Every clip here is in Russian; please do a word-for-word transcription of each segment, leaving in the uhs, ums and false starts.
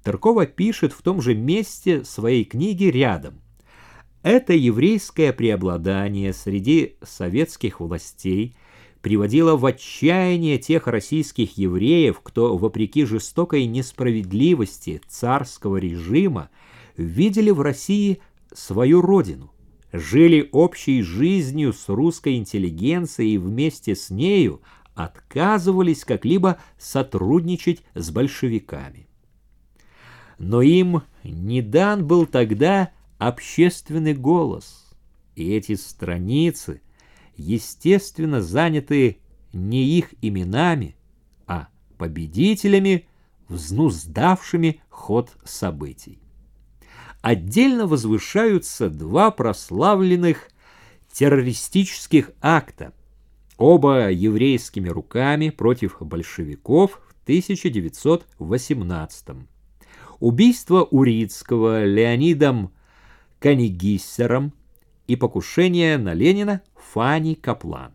Тыркова пишет в том же месте своей книги рядом: «Это еврейское преобладание среди советских властей приводило в отчаяние тех российских евреев, кто, вопреки жестокой несправедливости царского режима, видели в России свою родину, жили общей жизнью с русской интеллигенцией и вместе с нею отказывались как-либо сотрудничать с большевиками. Но им не дан был тогда общественный голос, и эти страницы, естественно, заняты не их именами, а победителями, взнуздавшими ход событий. Отдельно возвышаются два прославленных террористических акта, оба еврейскими руками против большевиков в тысяча девятьсот восемнадцатом. Убийство Урицкого Леонидом Канегиссером и покушение на Ленина Фани Каплан.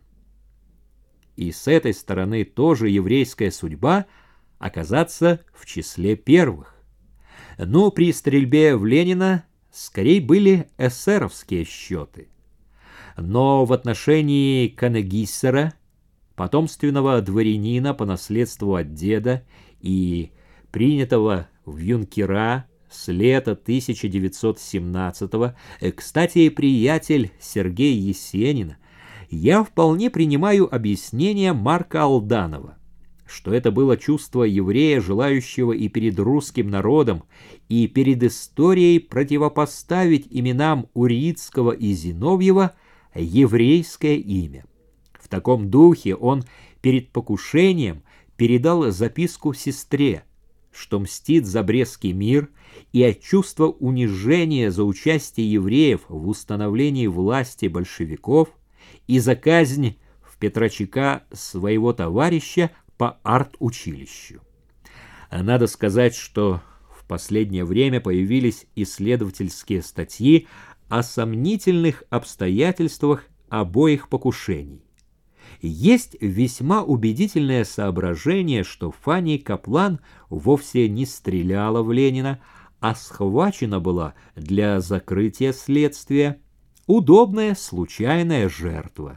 И с этой стороны тоже еврейская судьба оказаться в числе первых. Но при стрельбе в Ленина скорее были эсеровские счеты. Но в отношении Канегиссера, потомственного дворянина по наследству от деда и принятого в юнкера с лета тысяча девятьсот семнадцатого, кстати, приятель Сергея Есенина, я вполне принимаю объяснение Марка Алданова, что это было чувство еврея, желающего и перед русским народом, и перед историей противопоставить именам Урицкого и Зиновьева еврейское имя. В таком духе он перед покушением передал записку сестре, что мстит за Брестский мир, и от чувства унижения за участие евреев в установлении власти большевиков и за казнь в Петрочека своего товарища по арт-училищу. Надо сказать, что в последнее время появились исследовательские статьи о сомнительных обстоятельствах обоих покушений. Есть весьма убедительное соображение, что Фани Каплан вовсе не стреляла в Ленина, а схвачена была для закрытия следствия, удобная случайная жертва.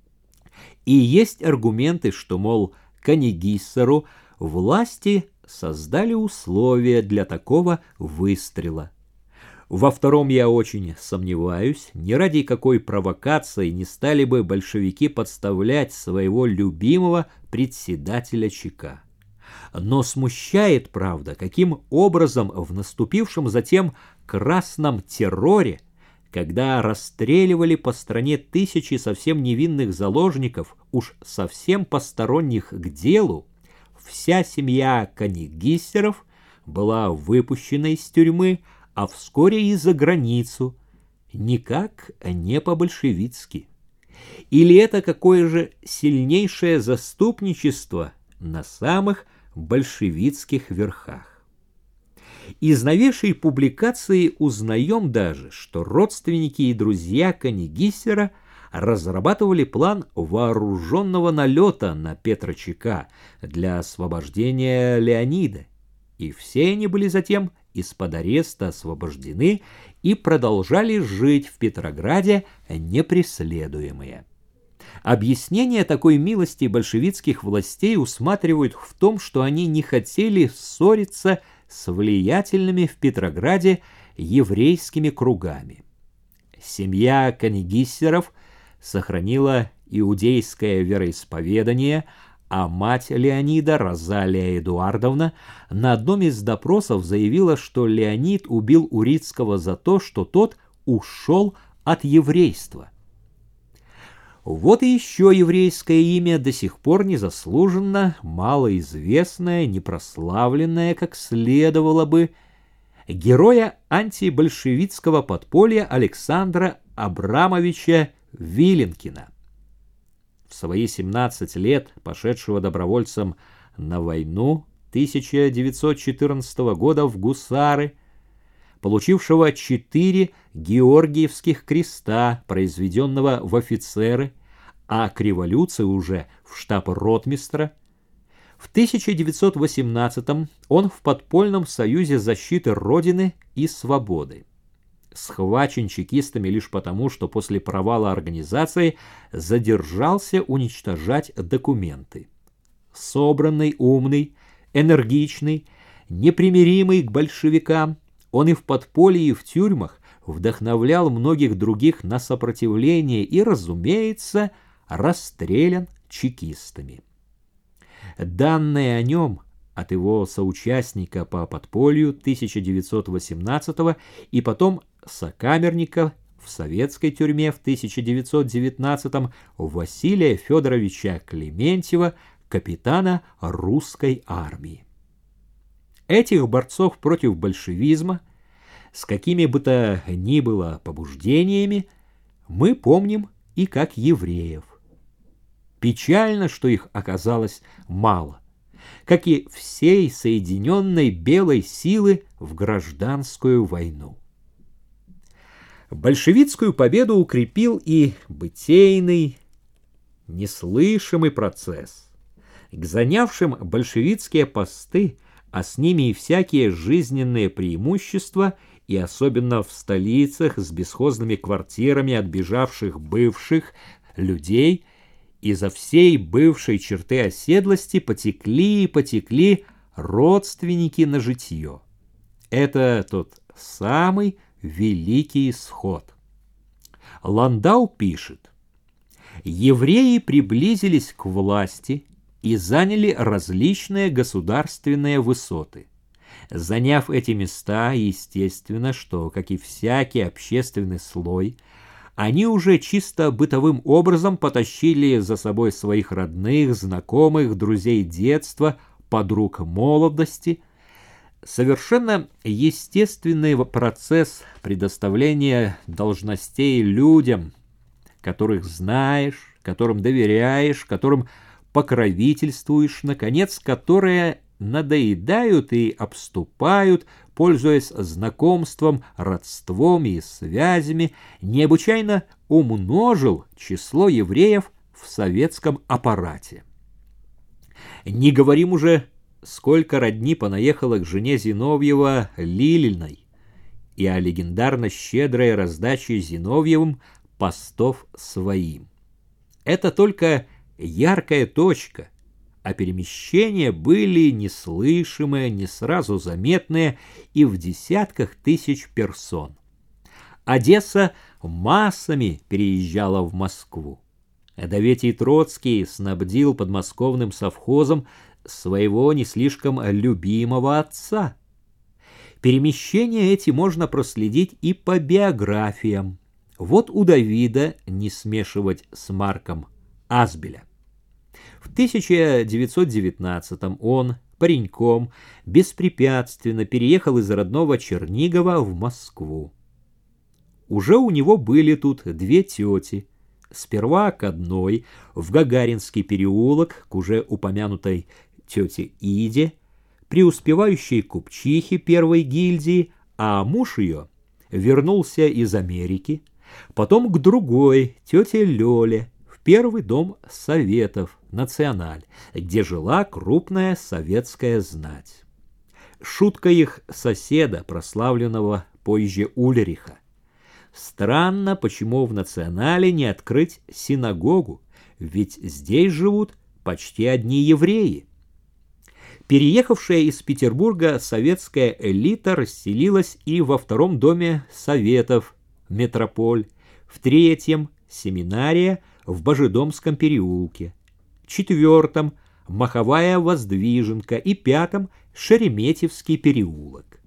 И есть аргументы, что, мол, Канегиссеру власти создали условия для такого выстрела. Во втором я очень сомневаюсь, ни ради какой провокации не стали бы большевики подставлять своего любимого председателя ЧК. Но смущает, правда, каким образом в наступившем затем красном терроре, когда расстреливали по стране тысячи совсем невинных заложников, уж совсем посторонних к делу, вся семья Канегиссеров была выпущена из тюрьмы, а вскоре и за границу, никак не по-большевицки. Или это какое же сильнейшее заступничество на самых большевицких верхах? Из новейшей публикации узнаем даже, что родственники и друзья Канегиссера разрабатывали план вооруженного налета на Петрочека для освобождения Леонида, и все они были затем из-под ареста освобождены и продолжали жить в Петрограде непреследуемые. Объяснение такой милости большевистских властей усматривают в том, что они не хотели ссориться с влиятельными в Петрограде еврейскими кругами. Семья Канегиссеров сохранила иудейское вероисповедание, а мать Леонида, Розалия Эдуардовна, на одном из допросов заявила, что Леонид убил Урицкого за то, что тот ушел от еврейства. Вот и еще еврейское имя, до сих пор незаслуженно, малоизвестное, непрославленное, как следовало бы, героя антибольшевистского подполья Александра Абрамовича Виленкина. В свои семнадцать лет, пошедшего добровольцем на войну тысяча девятьсот четырнадцатого года в гусары, получившего четыре Георгиевских креста, произведенного в офицеры, а к революции уже в штаб ротмистра, В тысяча девятьсот восемнадцатом он в подпольном союзе защиты Родины и свободы. Схвачен чекистами лишь потому, что после провала организации задержался уничтожать документы. Собранный, умный, энергичный, непримиримый к большевикам, он и в подполье, и в тюрьмах вдохновлял многих других на сопротивление и, разумеется, расстрелян чекистами. Данные о нем от его соучастника по подполью тысяча девятьсот восемнадцатого и потом сокамерника в советской тюрьме в тысяча девятьсот девятнадцатом Василия Федоровича Клементьева, капитана русской армии. Этих борцов против большевизма, с какими бы то ни было побуждениями, мы помним и как евреев. Печально, что их оказалось мало, как и всей соединенной белой силы в гражданскую войну. Большевистскую победу укрепил и бытийный, неслышимый процесс. К занявшим большевистские посты, а с ними и всякие жизненные преимущества, и особенно в столицах с бесхозными квартирами отбежавших бывших людей, изо всей бывшей черты оседлости потекли и потекли родственники на житье. Это тот самый великий исход. Ландау пишет: «Евреи приблизились к власти и заняли различные государственные высоты. Заняв эти места, естественно, что, как и всякий общественный слой, они уже чисто бытовым образом потащили за собой своих родных, знакомых, друзей детства, подруг молодости. Совершенно естественный процесс предоставления должностей людям, которых знаешь, которым доверяешь, которым покровительствуешь, наконец, которые надоедают и обступают, пользуясь знакомством, родством и связями, необычайно умножил число евреев в советском аппарате. Не говорим уже, сколько родни понаехало к жене Зиновьева Лилиной и о легендарно щедрой раздаче Зиновьевым постов своим. Это только яркая точка, а перемещения были неслышимые, не сразу заметные и в десятках тысяч персон. Одесса массами переезжала в Москву. Даветий Троцкий снабдил подмосковным совхозом своего не слишком любимого отца. Перемещения эти можно проследить и по биографиям. Вот у Давида, не смешивать с Марком Азбеля. В тысяча девятьсот девятнадцатом он, пареньком, беспрепятственно переехал из родного Чернигова в Москву. Уже у него были тут две тети. Сперва к одной в Гагаринский переулок, к уже упомянутой тете Иде, преуспевающей купчихе первой гильдии, а муж ее вернулся из Америки, потом к другой, тете Лёле, в первый дом Советов, Националь, где жила крупная советская знать. Шутка их соседа, прославленного позже Ульриха. Странно, почему в Национале не открыть синагогу, ведь здесь живут почти одни евреи. Переехавшая из Петербурга советская элита расселилась и во втором доме Советов, Метрополь, в третьем – семинария в Божедомском переулке, четвертом – Маховая Воздвиженка и пятом – Шереметьевский переулок.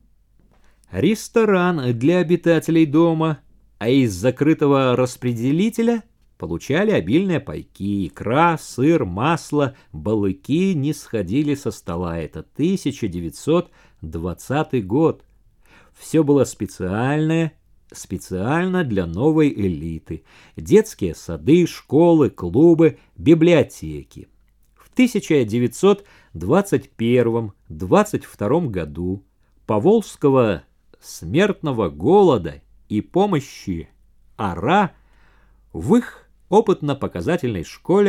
Ресторан для обитателей дома, а из закрытого распределителя получали обильные пайки, икра, сыр, масло, балыки не сходили со стола. Это тысяча девятьсот двадцатый год. Все было специальное, специально для новой элиты. Детские сады, школы, клубы, библиотеки. В тысяча девятьсот двадцать первом — двадцать втором году Поволжского смертного голода и помощи ара в их опытно-показательной школе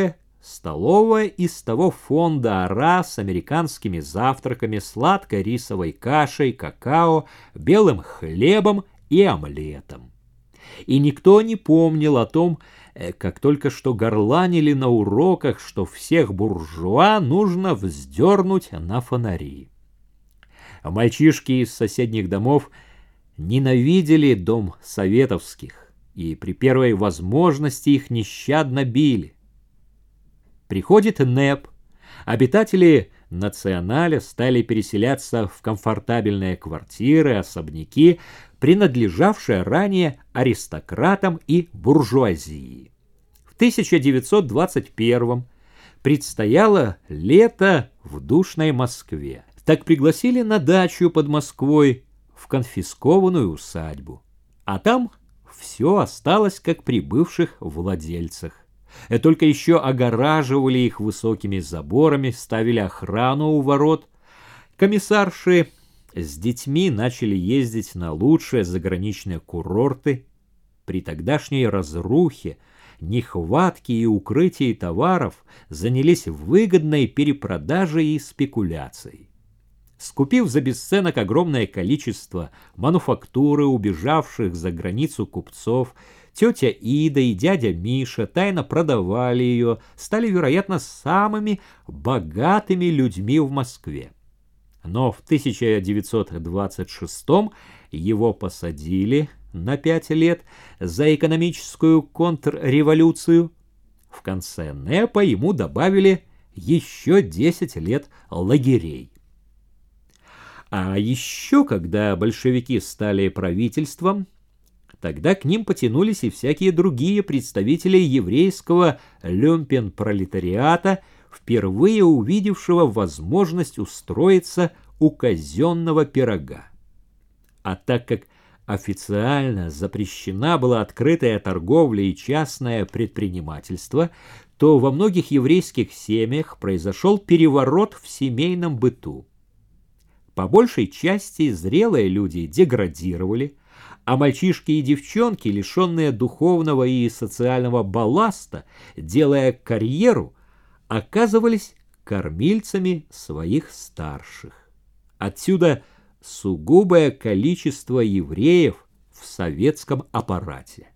столовая из того фонда ора с американскими завтраками, сладкой рисовой кашей, какао, белым хлебом и омлетом. И никто не помнил о том, как только что горланили на уроках, что всех буржуа нужно вздернуть на фонари. Мальчишки из соседних домов ненавидели дом советовских и при первой возможности их нещадно били. Приходит НЭП, обитатели Националя стали переселяться в комфортабельные квартиры, особняки, принадлежавшие ранее аристократам и буржуазии. В тысяча девятьсот двадцать первом предстояло лето в душной Москве. Так пригласили на дачу под Москвой в конфискованную усадьбу. А там все осталось как при бывших владельцах. Только еще огораживали их высокими заборами, ставили охрану у ворот. Комиссарши с детьми начали ездить на лучшие заграничные курорты. При тогдашней разрухе, нехватке и укрытии товаров занялись выгодной перепродажей и спекуляцией. Скупив за бесценок огромное количество мануфактуры убежавших за границу купцов, тетя Ида и дядя Миша тайно продавали ее, стали, вероятно, самыми богатыми людьми в Москве. Но в тысяча девятьсот двадцать шестом его посадили на пять лет за экономическую контрреволюцию. В конце НЭПа ему добавили еще десять лет лагерей. А еще, когда большевики стали правительством, тогда к ним потянулись и всякие другие представители еврейского люмпен-пролетариата, впервые увидевшего возможность устроиться у казенного пирога. А так как официально запрещена была открытая торговля и частное предпринимательство, то во многих еврейских семьях произошел переворот в семейном быту. По большей части зрелые люди деградировали, а мальчишки и девчонки, лишенные духовного и социального балласта, делая карьеру, оказывались кормильцами своих старших. Отсюда сугубое количество евреев в советском аппарате.